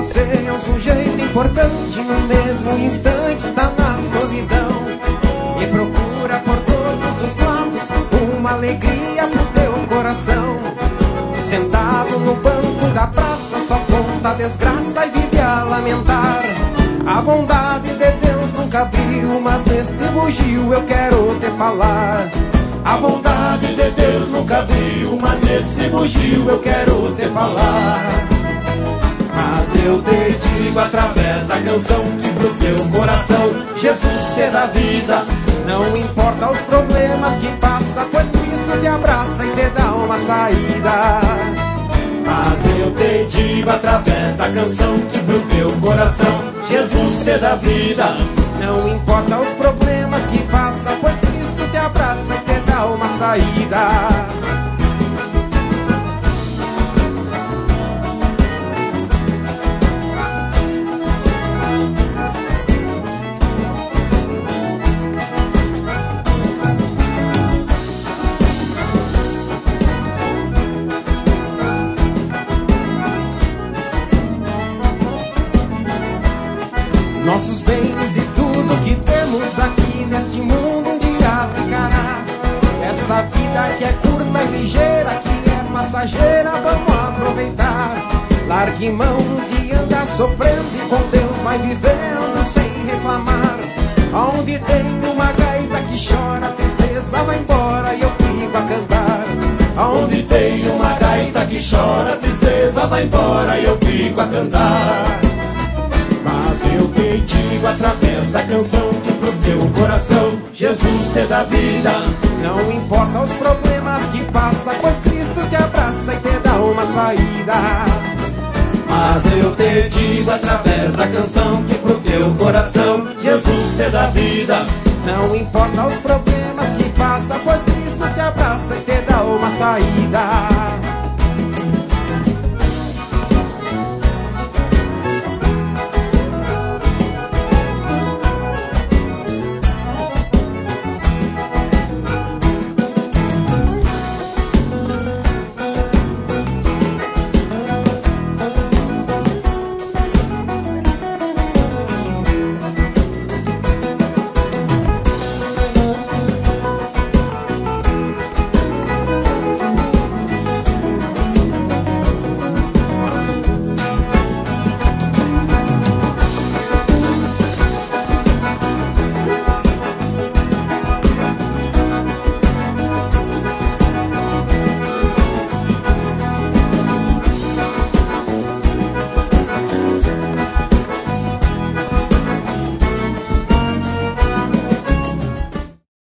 Você é um sujeito importante, no mesmo instante está na solidão e procura por todos os lados uma alegria pro teu coração. Sentado no banco da praça, só conta a desgraça e vive a lamentar. A bondade de Deus nunca viu, mas neste bugio eu quero te falar. A bondade de Deus nunca viu, mas nesse bugio eu quero te falar. Mas eu te digo através da canção que pro teu coração Jesus te dá vida. Não importa os problemas que passa, pois Cristo te abraça e te dá uma saída. Mas eu te digo através da canção que pro teu coração Jesus te dá vida. Não importa os problemas que passa, pois Cristo te abraça e te dá uma saída. Nossos bens e tudo que temos aqui neste mundo um dia ficará. Essa vida que é curta e ligeira, que é passageira, vamos aproveitar. Largue mão de andar sofrendo e com Deus vai vivendo sem reclamar. Onde tem uma gaita que chora, a tristeza vai embora e eu fico a cantar. Onde tem uma gaita que chora, a tristeza vai embora e eu fico a cantar. Mas eu te digo através da canção que pro teu coração Jesus te dá vida. Não importa os problemas que passa, pois Cristo te abraça e te dá uma saída. Mas eu te digo através da canção que pro teu coração Jesus te dá vida. Não importa os problemas que passa, pois Cristo te abraça e te dá uma saída.